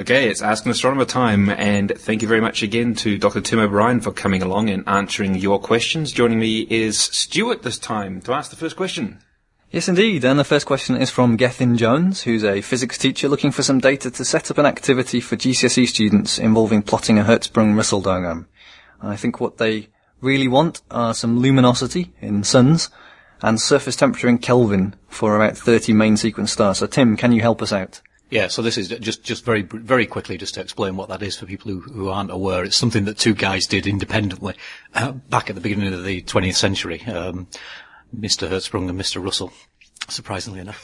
Okay, it's Ask an Astronomer time, and thank you very much again to Dr. Tim O'Brien for coming along and answering your questions. Joining me is Stuart this time to ask the first question. Yes, indeed, and the first question is from Gethin Jones, who's a physics teacher looking for some data to set up an activity for GCSE students involving plotting a Hertzsprung-Russell diagram. I think what they really want are some luminosity in suns and surface temperature in Kelvin for about 30 main sequence stars. So, Tim, can you help us out? Yeah, so this is just very, very quickly just to explain what that is for people who aren't aware. It's something that two guys did independently back at the beginning of the 20th century, Mr. Hertzsprung and Mr. Russell, surprisingly enough.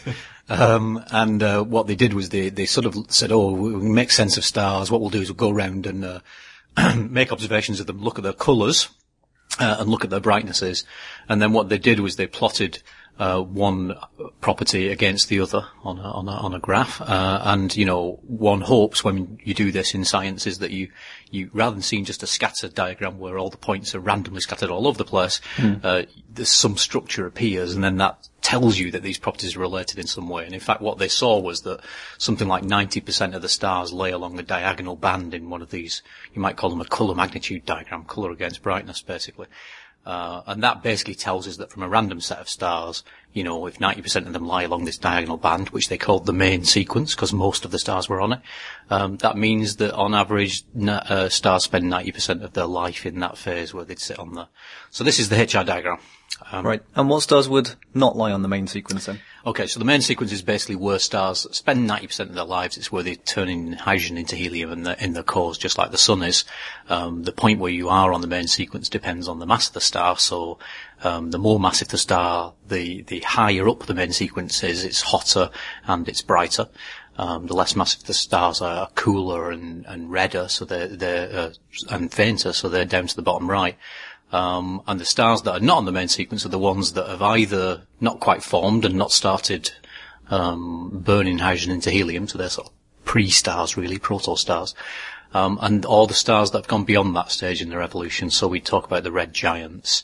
And what they did was they sort of said, we can make sense of stars. What we'll do is we'll go around and make observations of them, look at their colours, and look at their brightnesses. And then what they did was they plotted one property against the other on a graph. And, one hopes when you do this in science is that you rather than seeing just a scattered diagram where all the points are randomly scattered all over the place, there's some structure appears, and then that tells you that these properties are related in some way. And in fact, what they saw was that something like 90% of the stars lay along the diagonal band in one of these, you might call them a colour magnitude diagram, colour against brightness, basically. And that basically tells us that from a random set of stars, if 90% of them lie along this diagonal band, which they called the main sequence because most of the stars were on it, that means that on average, stars spend 90% of their life in that phase where they'd sit on there. So this is the HR diagram. Right. And what stars would not lie on the main sequence then? Okay, so the main sequence is basically where stars spend 90% of their lives. It's where they turn in hydrogen into helium in their cores, just like the sun is. The point where you are on the main sequence depends on the mass of the star. So, the more massive the star, the higher up the main sequence is, it's hotter and it's brighter. The less massive the stars are cooler and redder, so they're and fainter, so they're down to the bottom right. And the stars that are not on the main sequence are the ones that have either not quite formed and not started burning hydrogen into helium, so they're sort of pre-stars really, protostars, and all the stars that have gone beyond that stage in their evolution. So we talk about the red giants,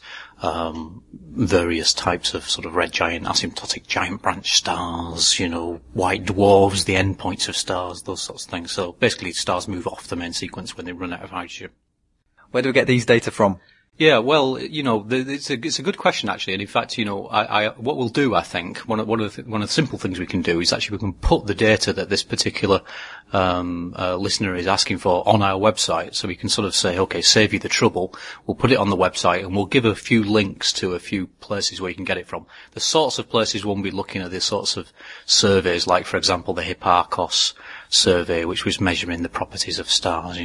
various types of sort of red giant, asymptotic giant branch stars, white dwarfs, the endpoints of stars, those sorts of things. So basically stars move off the main sequence when they run out of hydrogen. Where do we get these data from? Yeah, well, it's a good question actually, and in fact, what we'll do, I think, one of the simple things we can do is actually we can put the data that this particular listener is asking for on our website, so we can sort of say, okay, save you the trouble. We'll put it on the website, and we'll give a few links to a few places where you can get it from. The sorts of places we'll be looking at, the sorts of surveys, like for example the Hipparcos survey, which was measuring the properties of stars,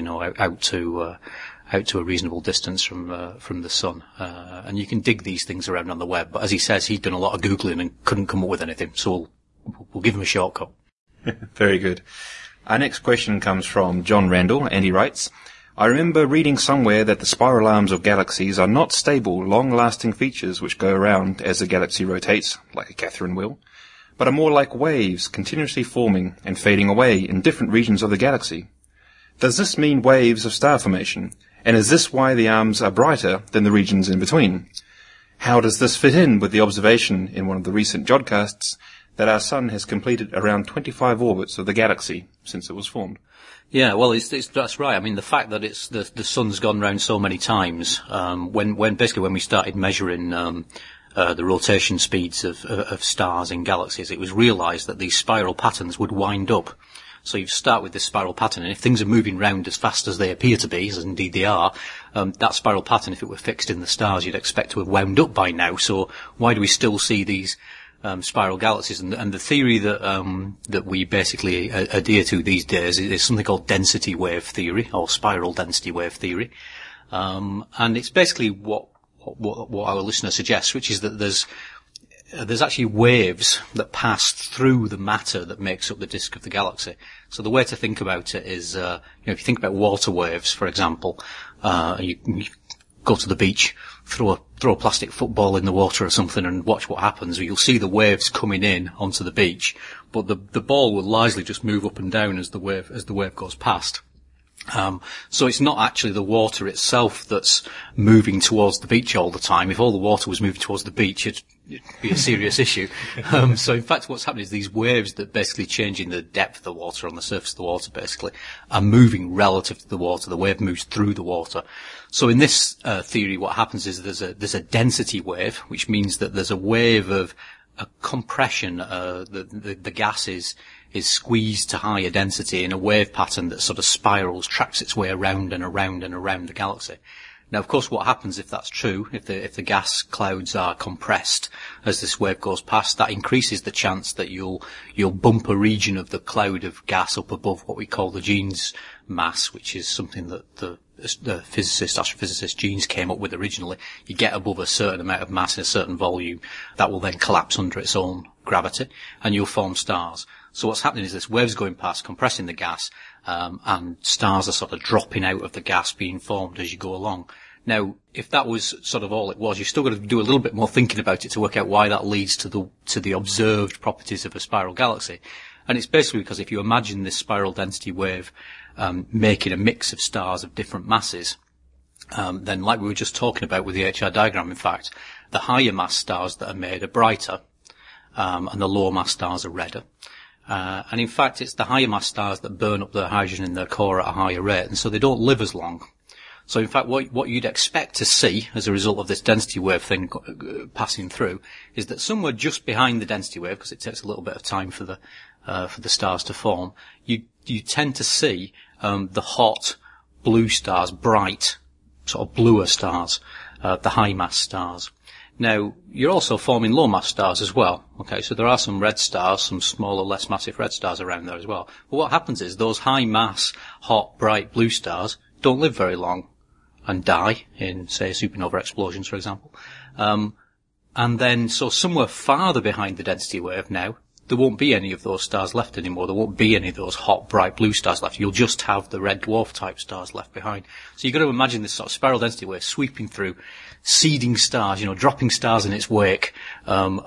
out to a reasonable distance from the sun. And you can dig these things around on the web. But as he says, he'd done a lot of Googling and couldn't come up with anything. So we'll give him a shortcut. Very good. Our next question comes from John Randall, and he writes, I remember reading somewhere that the spiral arms of galaxies are not stable, long-lasting features which go around as the galaxy rotates, like a Catherine wheel, but are more like waves continuously forming and fading away in different regions of the galaxy. Does this mean waves of star formation? And is this why the arms are brighter than the regions in between? How does this fit in with the observation in one of the recent Jodcasts that our sun has completed around 25 orbits of the galaxy since it was formed? Yeah, well, that's right. I mean, the fact that the sun's gone round so many times, when we started measuring, the rotation speeds of stars in galaxies, it was realized that these spiral patterns would wind up. So you start with this spiral pattern, and if things are moving round as fast as they appear to be, as indeed they are, that spiral pattern, if it were fixed in the stars, you'd expect to have wound up by now. So why do we still see these spiral galaxies? And the theory that we basically adhere to these days is something called density wave theory, or spiral density wave theory. And it's basically what our listener suggests, which is that there's actually waves that pass through the matter that makes up the disk of the galaxy. So the way to think about it is, if you think about water waves, for example, you go to the beach, throw a plastic football in the water or something and watch what happens. You'll see the waves coming in onto the beach, but the ball will largely just move up and down as the wave goes past. So it's not actually the water itself that's moving towards the beach all the time. If all the water was moving towards the beach, it'd be a serious issue. So in fact, what's happening is these waves that basically changing the depth of the water on the surface of the water basically are moving relative to the water. The wave moves through the water. So in this theory, what happens is there's a density wave, which means that there's a wave of a compression. The gas is squeezed to higher density in a wave pattern that sort of spirals, tracks its way around and around and around the galaxy. Now, of course, what happens if that's true, if the gas clouds are compressed as this wave goes past, that increases the chance that you'll bump a region of the cloud of gas up above what we call the Jeans mass, which is something that the astrophysicist Jeans came up with originally. You get above a certain amount of mass in a certain volume, that will then collapse under its own gravity, and you'll form stars. So what's happening is this wave's going past, compressing the gas, and stars are sort of dropping out of the gas being formed as you go along. Now, if that was sort of all it was, you've still got to do a little bit more thinking about it to work out why that leads to the observed properties of a spiral galaxy. And it's basically because if you imagine this spiral density wave making a mix of stars of different masses, then like we were just talking about with the HR diagram, in fact, the higher mass stars that are made are brighter, and the lower mass stars are redder. And in fact, it's the higher mass stars that burn up their hydrogen in their core at a higher rate, and so they don't live as long. So in fact, what you'd expect to see as a result of this density wave thing passing through is that somewhere just behind the density wave, because it takes a little bit of time for the stars to form, you tend to see the hot blue stars, bright, sort of bluer stars, the high mass stars. Now, you're also forming low mass stars as well. Okay, so there are some red stars, some smaller, less massive red stars around there as well. But what happens is those high mass, hot, bright blue stars don't live very long and die in, say, supernova explosions, for example. And then, so somewhere farther behind the density wave now, there won't be any of those stars left anymore. There won't be any of those hot, bright blue stars left. You'll just have the red dwarf type stars left behind. So you've got to imagine this sort of spiral density wave sweeping through, seeding stars, dropping stars in its wake, and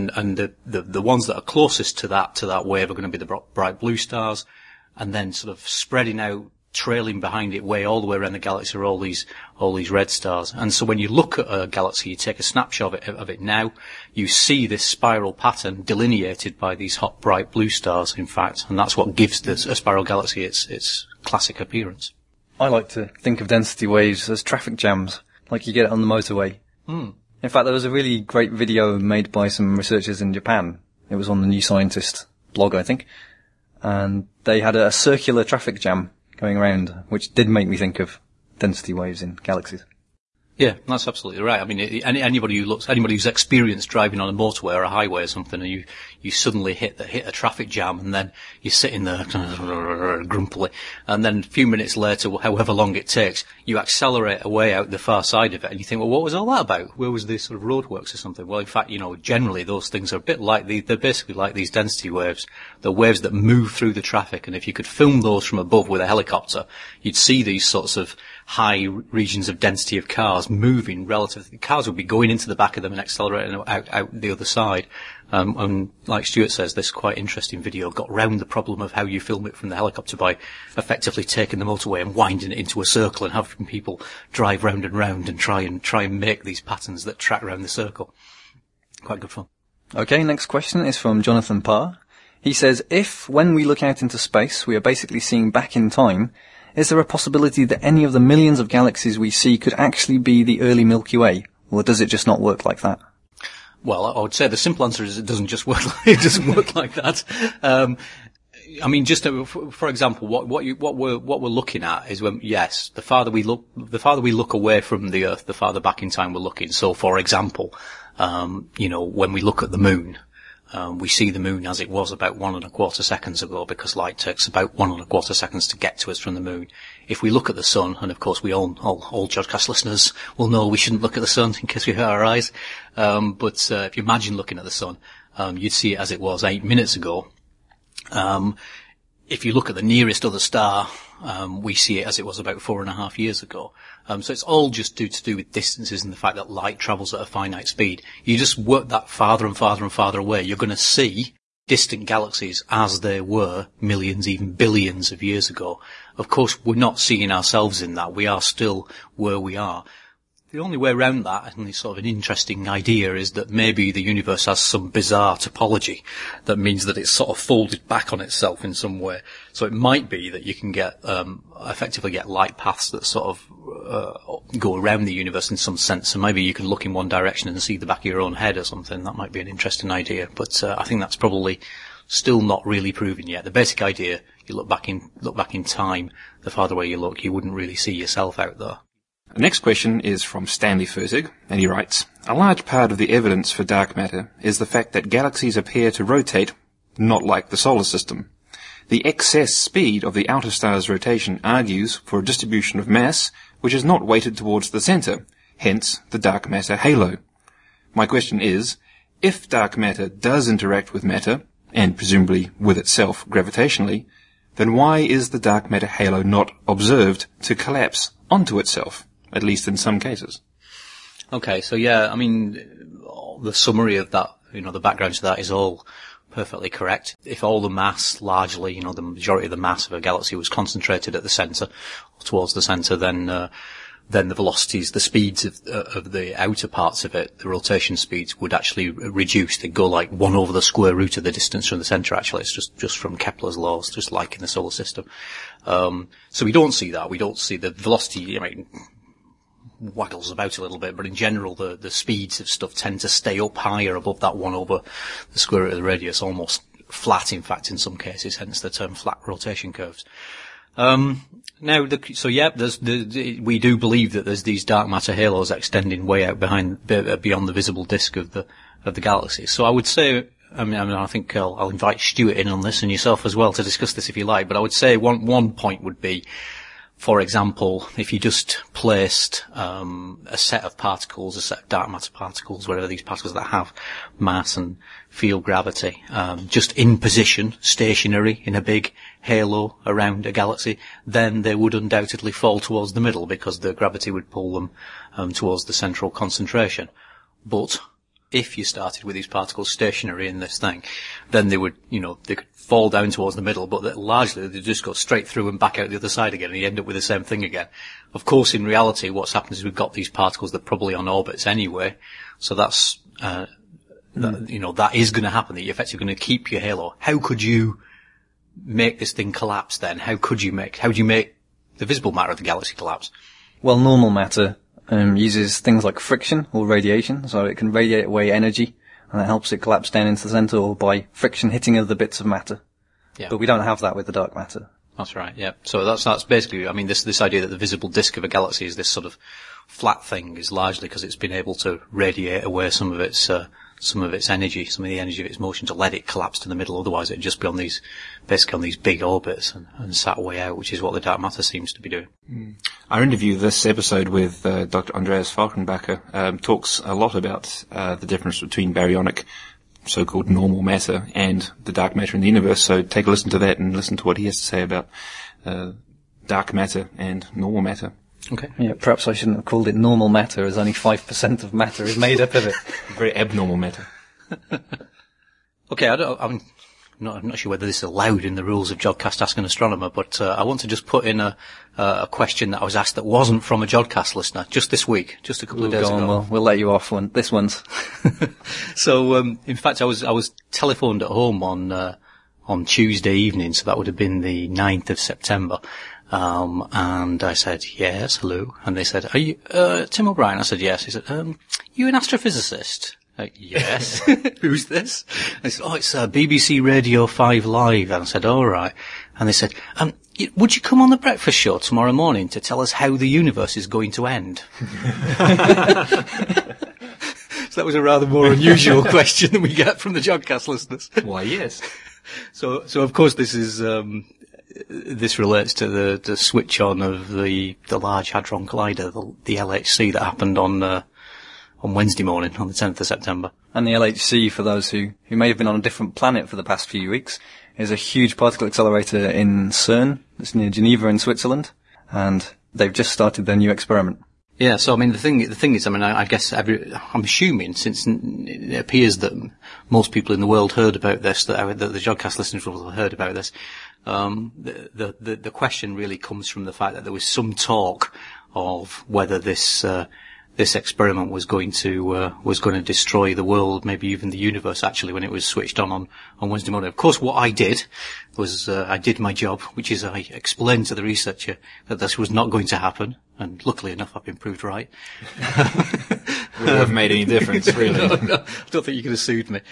the ones that are closest to that wave are going to be the bright blue stars, and then sort of spreading out, trailing behind it way all the way around the galaxy are all these red stars. And so when you look at a galaxy, you take a snapshot of it now, you see this spiral pattern delineated by these hot, bright blue stars, in fact, and that's what gives a spiral galaxy its classic appearance. I like to think of density waves as traffic jams, like you get it on the motorway. In fact, there was a really great video made by some researchers in Japan. It was on the New Scientist blog, I think. And they had a circular traffic jam going around, which did make me think of density waves in galaxies. Yeah, that's absolutely right. I mean, anybody who's experienced driving on a motorway or a highway or something, and you suddenly hit a traffic jam, and then you're sitting there grumpily, and then a few minutes later, however long it takes, you accelerate away out the far side of it, and you think, well, what was all that about? Where was this sort of roadworks or something? Well, in fact, generally those things are a bit like they're basically like these density waves. They're waves that move through the traffic, and if you could film those from above with a helicopter, you'd see these sorts of high regions of density of cars moving relatively. Cars would be going into the back of them and accelerating out the other side. And like Stuart says, this quite interesting video got round the problem of how you film it from the helicopter by effectively taking the motorway and winding it into a circle and having people drive round and round and try and make these patterns that track around the circle. Quite good fun. Okay, next question is from Jonathan Parr. He says, if when we look out into space we are basically seeing back in time, is there a possibility that any of the millions of galaxies we see could actually be the early Milky Way, or does it just not work like that? Well, I would say the simple answer is it doesn't just work. It doesn't work like that. I mean, just for example, what we're looking at is when, yes, the farther we look away from the Earth, the farther back in time we're looking. So, for example, when we look at the moon. We see the moon as it was about 1.25 seconds ago, because light takes about 1.25 seconds to get to us from the moon. If we look at the sun, and of course we all Jodcast listeners will know we shouldn't look at the sun in case we hurt our eyes, but if you imagine looking at the sun, you'd see it as it was 8 minutes ago. If you look at the nearest other star, we see it as it was about 4.5 years ago. So it's all just to do with distances and the fact that light travels at a finite speed. You just work that farther and farther and farther away, you're going to see distant galaxies as they were millions, even billions of years ago. Of course, we're not seeing ourselves in that. We are still where we are. The only way around that, and it's sort of an interesting idea, is that maybe the universe has some bizarre topology that means that it's sort of folded back on itself in some way. So it might be that you can get, effectively get light paths that sort of, go around the universe in some sense. So maybe you can look in one direction and see the back of your own head or something. That might be an interesting idea. But, I think that's probably still not really proven yet. The basic idea, you look back in time, the farther away you look, you wouldn't really see yourself out there. The next question is from Stanley Fertig, and he writes, a large part of the evidence for dark matter is the fact that galaxies appear to rotate not like the solar system. The excess speed of the outer star's rotation argues for a distribution of mass which is not weighted towards the centre, hence the dark matter halo. My question is, if dark matter does interact with matter, and presumably with itself gravitationally, then why is the dark matter halo not observed to collapse onto itself? At least in some cases. Okay, so yeah, I mean, the summary of that, the background to that is all perfectly correct. If all the mass, largely, the majority of the mass of a galaxy was concentrated at the centre, towards the centre, then the velocities, the speeds of the outer parts of it, the rotation speeds would actually reduce. They'd go like 1 over the square root of the distance from the centre, actually. It's just from Kepler's laws, just like in the solar system. So we don't see that. We don't see the velocity, waggles about a little bit, but in general the speeds of stuff tend to stay up higher above that 1 over the square root of the radius, almost flat in fact in some cases, hence the term flat rotation curves. We do believe that there's these dark matter halos extending way out beyond the visible disk of the galaxy. So I would say, I think I'll invite Stuart in on this and yourself as well to discuss this if you like, but I would say one point would be, for example, if you just placed a set of particles, a set of dark matter particles, whatever these particles that have mass and field gravity, just in position, stationary, in a big halo around a galaxy, then they would undoubtedly fall towards the middle because the gravity would pull them towards the central concentration. But if you started with these particles stationary in this thing, then they would, they could fall down towards the middle, but largely they just go straight through and back out the other side again, and you end up with the same thing again. Of course, in reality, what's happened is we've got these particles that are probably on orbits anyway, so that's, that is going to happen, that you're effectively going to keep your halo. How could you make this thing collapse then? How do you make the visible matter of the galaxy collapse? Well, normal matter uses things like friction or radiation, so it can radiate away energy, and that helps it collapse down into the centre, or by friction hitting other bits of matter. Yeah. But we don't have that with the dark matter. That's right, yeah. So that's basically, this idea that the visible disk of a galaxy is this sort of flat thing is largely because it's been able to radiate away some of its energy, some of the energy of its motion, to let it collapse to the middle. Otherwise it'd just be on these big orbits and sat way out, which is what the dark matter seems to be doing. Our interview this episode with Dr. Andreas Falkenbacher talks a lot about the difference between baryonic, so-called normal matter, and the dark matter in the universe. So take a listen to that and listen to what he has to say about dark matter and normal matter. Okay. Yeah, perhaps I shouldn't have called it normal matter, as only 5% of matter is made up of it. Very abnormal matter. Okay, I'm not sure whether this is allowed in the rules of Jodcast Ask an Astronomer, but I want to just put in a question that I was asked that wasn't from a Jodcast listener just this week, just a couple of days ago. Well, we'll let you off this one's. So, in fact, I was telephoned at home on Tuesday evening, so that would have been the 9th of September. And I said, yes, hello. And they said, are you, Tim O'Brien? I said, yes. He said, you an astrophysicist? Yes. Who's this? I said, it's BBC Radio 5 Live. And I said, all right. And they said, would you come on the breakfast show tomorrow morning to tell us how the universe is going to end? So that was a rather more unusual question than we get from the Jodcast listeners. Why, yes. So of course this is, this relates to the switch on of the Large Hadron Collider, the LHC, that happened on Wednesday morning, on the 10th of September. And the LHC, for those who may have been on a different planet for the past few weeks, is a huge particle accelerator in CERN. It's near Geneva in Switzerland. And they've just started their new experiment. Yeah, so I mean, the thing is, I mean, I guess I'm assuming, since it appears that most people in the world heard about this, that the Jodcast listeners will have heard about this, the question really comes from the fact that there was some talk of whether this experiment was going to destroy the world, maybe even the universe, actually, when it was switched on Wednesday morning. Of course, what I did was, I did my job, which is I explained to the researcher that this was not going to happen, and luckily enough, I've been proved right. Would it have made any difference, really? No, I don't think you could have sued me.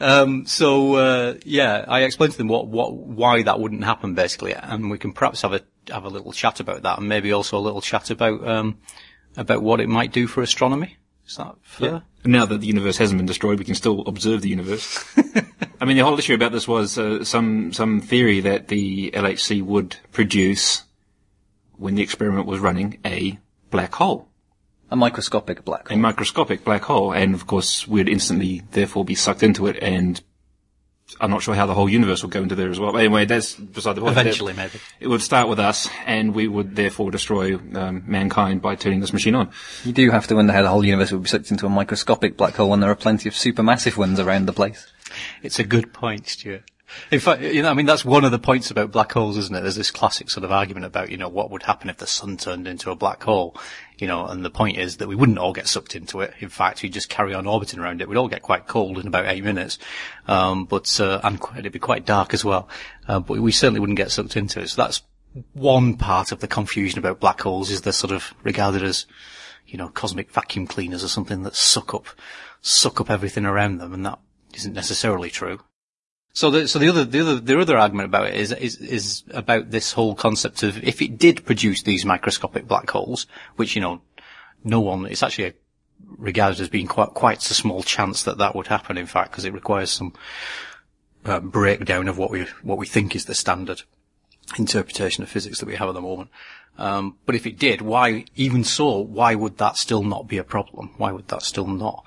Yeah, I explained to them why that wouldn't happen, basically, and we can perhaps have a little chat about that, and maybe also a little chat about what it might do for astronomy. Is that fair? Yeah. Now that the universe hasn't been destroyed, we can still observe the universe. I mean, the whole issue about this was some theory that the LHC would produce, when the experiment was running, a black hole. A microscopic black hole. A microscopic black hole, and of course we'd instantly therefore be sucked into it, and I'm not sure how the whole universe will go into there as well. But anyway, that's beside the point. Eventually, maybe. It would start with us, and we would therefore destroy mankind by turning this machine on. You do have to wonder how the whole universe would be sucked into a microscopic black hole when there are plenty of supermassive ones around the place. It's a good point, Stuart. In fact, I mean, that's one of the points about black holes, isn't it? There's this classic sort of argument about, what would happen if the sun turned into a black hole, and the point is that we wouldn't all get sucked into it. In fact, we'd just carry on orbiting around it. We'd all get quite cold in about 8 minutes. And it'd be quite dark as well. But we certainly wouldn't get sucked into it. So that's one part of the confusion about black holes, is they're sort of regarded as, cosmic vacuum cleaners or something that suck up everything around them, and that isn't necessarily true. So the other argument about it is about this whole concept of, if it did produce these microscopic black holes, which, it's actually regarded as being quite a small chance that would happen, in fact, because it requires some breakdown of what we think is the standard interpretation of physics that we have at the moment. But if it did, why would that still not be a problem? Why would that still not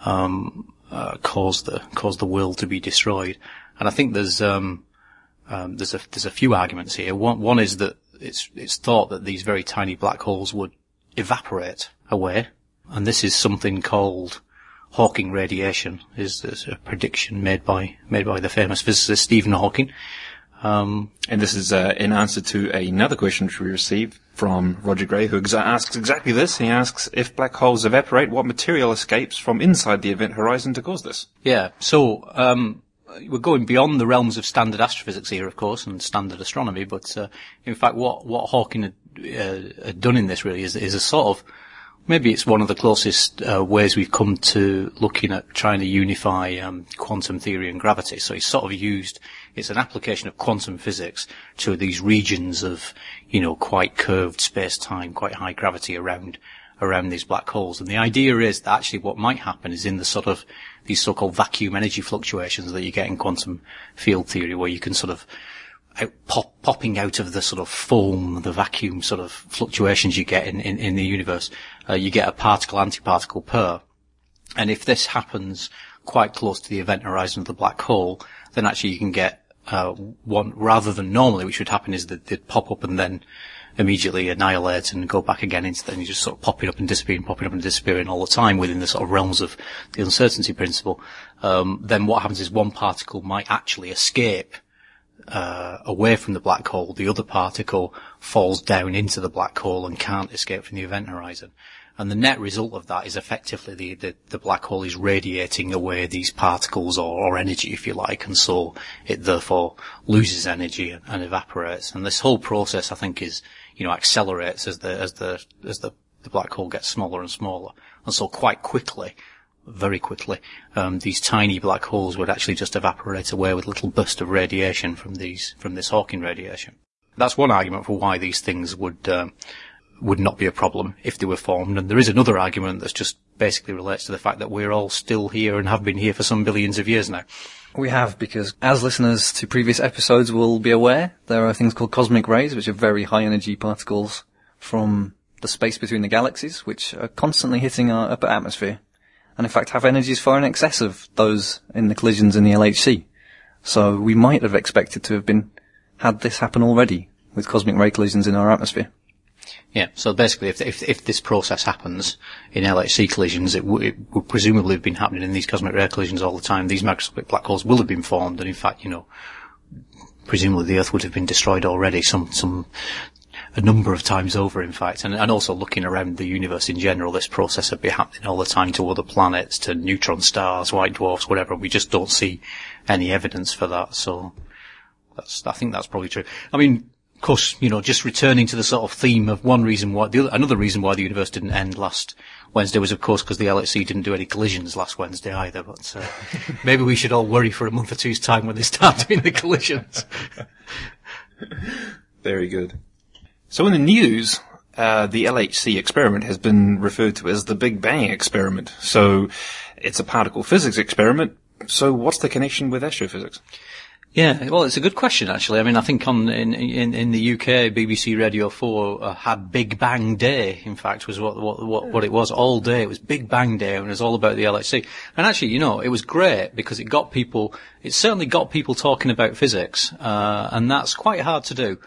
cause the world to be destroyed? And I think there's a few arguments here. One is that it's thought that these very tiny black holes would evaporate away, and this is something called Hawking radiation. Is a prediction made by the famous physicist Stephen Hawking. And this is in answer to another question which we received from Roger Gray, who asks exactly this. He asks, if black holes evaporate, what material escapes from inside the event horizon to cause this? Yeah, so we're going beyond the realms of standard astrophysics here, of course, and standard astronomy, but in fact what Hawking had done in this really is a sort of, maybe it's one of the closest ways we've come to looking at trying to unify quantum theory and gravity. So it's an application of quantum physics to these regions of, quite curved space-time, quite high gravity around these black holes. And the idea is that actually what might happen is in the these so-called vacuum energy fluctuations that you get in quantum field theory, where you can sort of popping out of the sort of foam, the vacuum sort of fluctuations you get in the universe, you get a particle-antiparticle pair. And if this happens quite close to the event horizon of the black hole, then actually you can get one, rather than normally, which would happen is that they'd pop up and then immediately annihilate and go back again into them. You just sort of popping up and disappearing all the time within the sort of realms of the uncertainty principle. Then what happens is one particle might actually escape away from the black hole. The other particle falls down into the black hole and can't escape from the event horizon. And the net result of that is effectively the black hole is radiating away these particles or energy, if you like, and so it therefore loses energy and evaporates. And this whole process, I think, is, accelerates as the black hole gets smaller and smaller. And so quite quickly, very quickly, these tiny black holes would actually just evaporate away with a little burst of radiation from this Hawking radiation. That's one argument for why these things would not be a problem if they were formed. And there is another argument that's just basically relates to the fact that we're all still here and have been here for some billions of years now. We have, because as listeners to previous episodes will be aware, there are things called cosmic rays, which are very high energy particles from the space between the galaxies, which are constantly hitting our upper atmosphere, and in fact have energies far in excess of those in the collisions in the LHC. So we might have expected to have had this happen already with cosmic ray collisions in our atmosphere. Yeah, so basically if this process happens in LHC collisions, it would presumably have been happening in these cosmic ray collisions all the time. These macroscopic black holes will have been formed, and in fact, presumably the Earth would have been destroyed already a number of times over, in fact. And also looking around the universe in general, this process would be happening all the time to other planets, to neutron stars, white dwarfs, whatever. We just don't see any evidence for that, so I think that's probably true. I mean, of course, just returning to the sort of theme of another reason why the universe didn't end last Wednesday was, of course, because the LHC didn't do any collisions last Wednesday either. But maybe we should all worry for a month or two's time when they start doing the collisions. Very good. So in the news, the LHC experiment has been referred to as the Big Bang experiment. So it's a particle physics experiment. So what's the connection with astrophysics? Yeah, well, it's a good question, actually. I mean, I think in the UK, BBC Radio 4 had Big Bang Day, in fact, was what it was all day. It was Big Bang Day, and it was all about the LHC. And actually, it was great because it certainly got people talking about physics, and that's quite hard to do.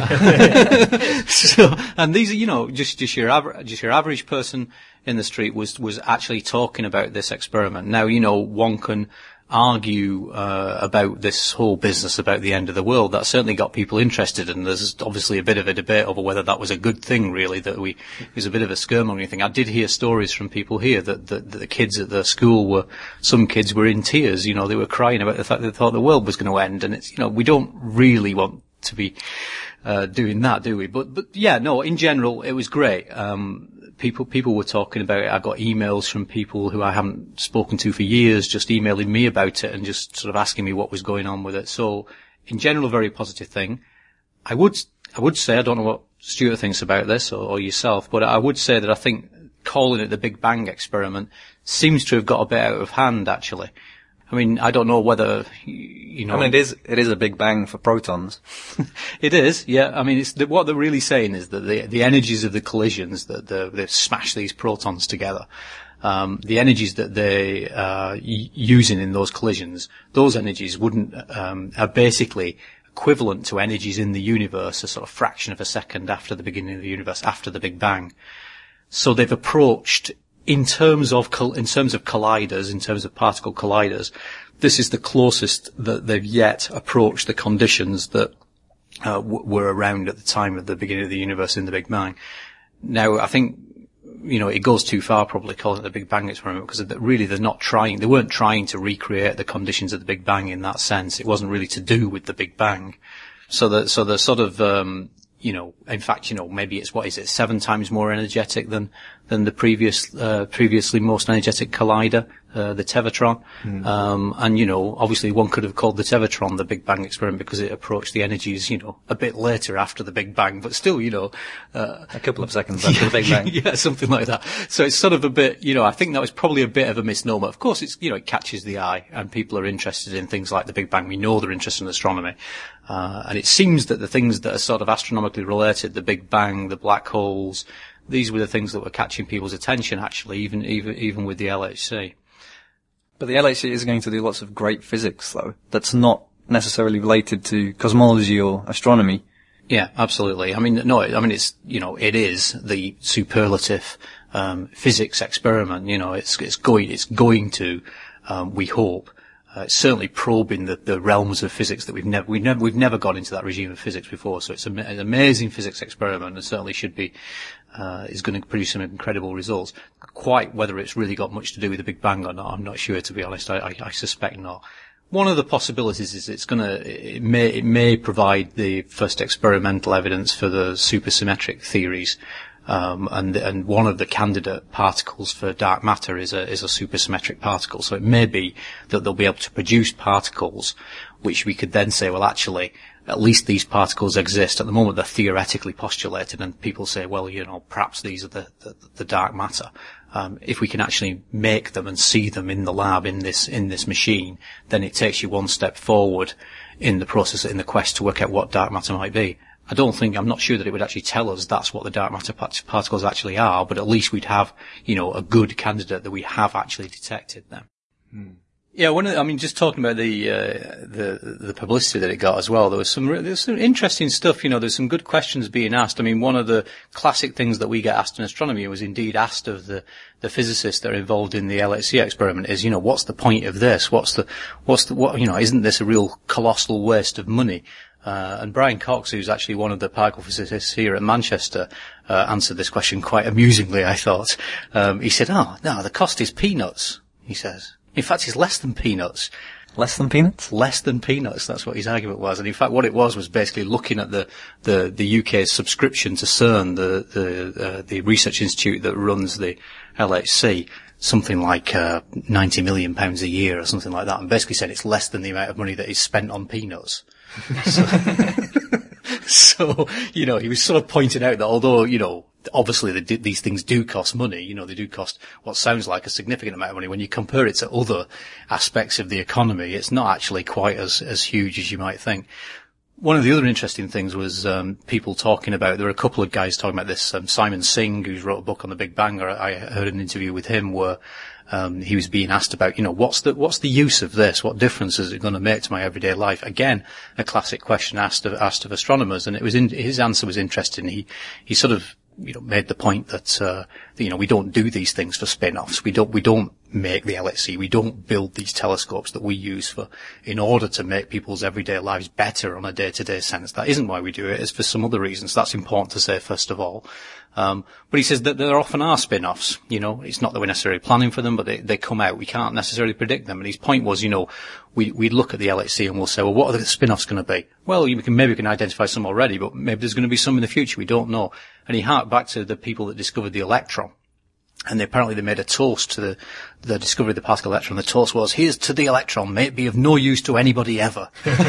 And these are, just your average person in the street was actually talking about this experiment. Now, one can argue about this whole business about the end of the world. That certainly got people interested, and there's obviously a bit of a debate over whether that was a good thing, really, it was a bit of a scaremongering thing. I did hear stories from people here that the kids at the school some kids were in tears, they were crying about the fact that they thought the world was going to end, and it's, we don't really want to be doing that, do we? But yeah, no, in general, it was great. People were talking about it. I got emails from people who I haven't spoken to for years, just emailing me about it and just sort of asking me what was going on with it. So, in general, a very positive thing. I would say, I don't know what Stuart thinks about this or yourself, but I would say that I think calling it the Big Bang experiment seems to have got a bit out of hand, actually. I mean, I don't know whether, I mean, it is a Big Bang for protons. It is, yeah. I mean, what they're really saying is that the energies of the collisions, that they smash these protons together, the energies that they are using in those collisions, those energies are basically equivalent to energies in the universe, a sort of fraction of a second after the beginning of the universe, after the Big Bang. So they've approached, in terms of colliders, in terms of particle colliders, this is the closest that they've yet approached the conditions that were around at the time of the beginning of the universe in the Big Bang. Now, I think, it goes too far probably calling it the Big Bang experiment, because they weren't trying to recreate the conditions of the Big Bang in that sense. It wasn't really to do with the Big Bang. So the sort of, in fact, maybe it's 7 times more energetic than the previously most energetic collider, the Tevatron. And, obviously one could have called the Tevatron the Big Bang experiment because it approached the energies, a bit later after the Big Bang, but still, a couple of seconds after the Big Bang. Yeah, something like that. So it's sort of a bit, I think that was probably a bit of a misnomer. Of course, it's, it catches the eye and people are interested in things like the Big Bang. We know they're interested in astronomy. And it seems that the things that are sort of astronomically related, the Big Bang, the black holes, these were the things that were catching people's attention, actually, even with the LHC. But the LHC is going to do lots of great physics, though, that's not necessarily related to cosmology or astronomy. Yeah, absolutely. I mean, it's, it is the superlative, physics experiment, it's going to, we hope, it's certainly probing the realms of physics that we've never gone into that regime of physics before. So it's an amazing physics experiment, and certainly should be, is going to produce some incredible results. Quite whether it's really got much to do with the Big Bang or not, I'm not sure, to be honest. I suspect not. One of the possibilities is it may provide the first experimental evidence for the supersymmetric theories. And one of the candidate particles for dark matter is a supersymmetric particle. So it may be that they'll be able to produce particles which we could then say, well, actually, at least these particles exist. At the moment, they're theoretically postulated, and people say, well, perhaps these are the dark matter. If we can actually make them and see them in the lab, in this machine, then it takes you one step forward in the process, in the quest to work out what dark matter might be. I'm not sure that it would actually tell us that's what the dark matter particles actually are, but at least we'd have, a good candidate that we have actually detected them. Yeah, just talking about the publicity that it got as well, there's some interesting stuff, there's some good questions being asked. I mean, one of the classic things that we get asked in astronomy was indeed asked of the physicists that are involved in the LHC experiment is, what's the point of this? Isn't this a real colossal waste of money? And Brian Cox, who's actually one of the particle physicists here at Manchester, answered this question quite amusingly, I thought. He said, "Oh, no, the cost is peanuts," he says. In fact, it's less than peanuts. Less than peanuts? Less than peanuts. That's what his argument was. And in fact, what it was basically looking at the UK's subscription to CERN, the research institute that runs the LHC, something like £90 million a year or something like that, and basically said it's less than the amount of money that is spent on peanuts. So, he was sort of pointing out that although, obviously these things do cost money, they do cost what sounds like a significant amount of money. When you compare it to other aspects of the economy, it's not actually quite as huge as you might think. One of the other interesting things was people talking about, there were a couple of guys talking about this, Simon Singh, who's wrote a book on the Big Bang, I heard an interview with him where he was being asked about, what's the use of this? What difference is it going to make to my everyday life? Again, a classic question asked of astronomers, and his answer was interesting. He sort of, made the point that, we don't do these things for spin-offs. We don't make the LHC. We don't build these telescopes that we use in order to make people's everyday lives better on a day-to-day sense. That isn't why we do it. It's for some other reasons. That's important to say first of all. But he says that there often are spin-offs. It's not that we're necessarily planning for them, but they come out. We can't necessarily predict them. And his point was, we look at the LHC and we'll say, well, what are the spin-offs going to be? Well, maybe we can identify some already, but maybe there's going to be some in the future. We don't know. And he harked back to the people that discovered the electron. And apparently they made a toast to the discovery of the particle electron. The toast was, "Here's to the electron. May it be of no use to anybody ever."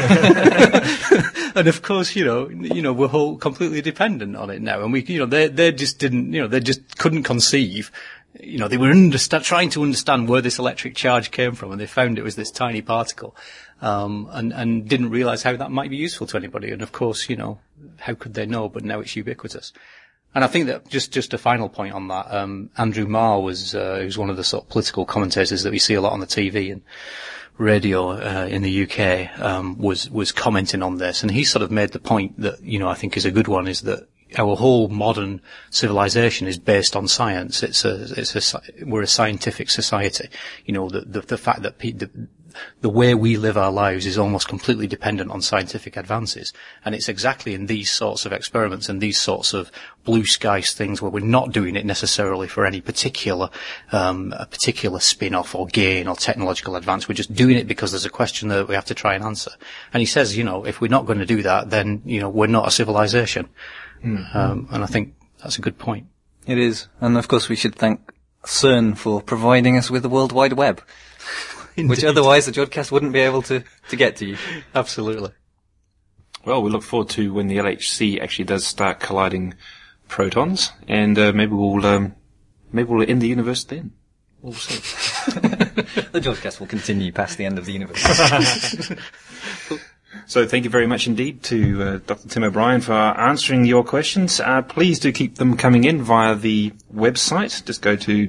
And of course, we're all completely dependent on it now. And they just didn't, they just couldn't conceive. They were trying to understand where this electric charge came from, and they found it was this tiny particle, and didn't realize how that might be useful to anybody. And of course, how could they know? But now it's ubiquitous. And I think that just a final point on that, Andrew Marr who's one of the sort of political commentators that we see a lot on the TV and radio, in the UK, was commenting on this. And he sort of made the point that, I think is a good one, is that our whole modern civilization is based on science. We're a scientific society. The fact that the way we live our lives is almost completely dependent on scientific advances. And it's exactly in these sorts of experiments and these sorts of blue skies things where we're not doing it necessarily for any particular spin-off or gain or technological advance. We're just doing it because there's a question that we have to try and answer. And he says, if we're not going to do that, then, we're not a civilization. Mm-hmm. And I think that's a good point. It is. And of course we should thank CERN for providing us with the World Wide Web. Indeed. Which otherwise the Jodcast wouldn't be able to get to you. Absolutely. Well, we look forward to when the LHC actually does start colliding protons, and maybe we'll end the universe then. We'll see. The Jodcast will continue past the end of the universe. So thank you very much indeed to Dr. Tim O'Brien for answering your questions. Please do keep them coming in via the website. Just go to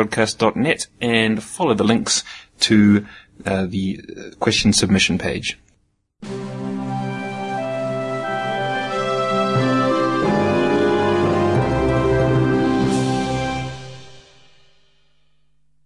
www.jodcast.net and follow the links to the question submission page.